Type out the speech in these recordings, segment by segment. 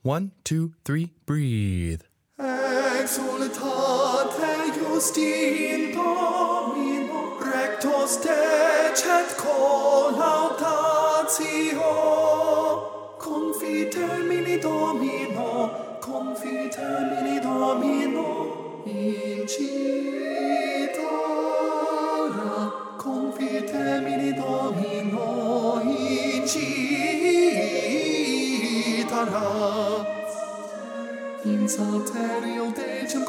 1, 2, 3, breathe. Exultate Justin Domino, rectos decet collaudatio. Confitermini Domino, incitara. Confitermini Domino, incitara. In salterio decem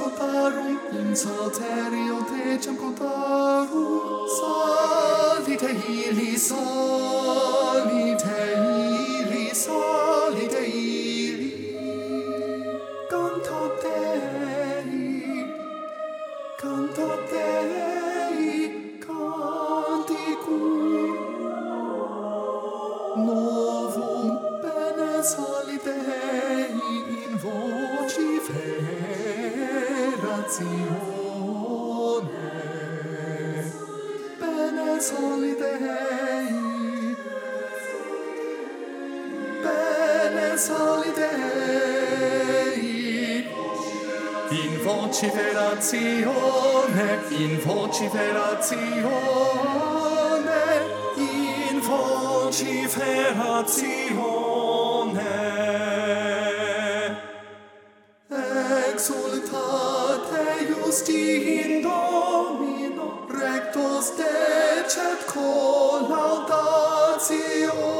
cotarum, salite ili, canto Dei, canticum, novum bene soli Dei in vociferazione, bene soli Dei, in vociferazione, exultate Justin Domino, rectos decet collaudatio.